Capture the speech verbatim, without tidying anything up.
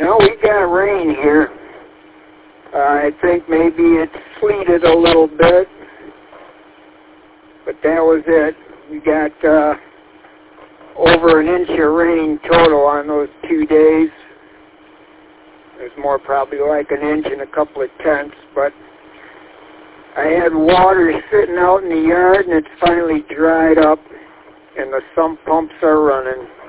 No, we got rain here. Uh, I think maybe it sleeted a little bit, but that was it. We got uh, over an inch of rain total on those two days. There's more, probably like an inch and a couple of tenths, but I had water sitting out in the yard, and it's finally dried up, and the sump pumps are running.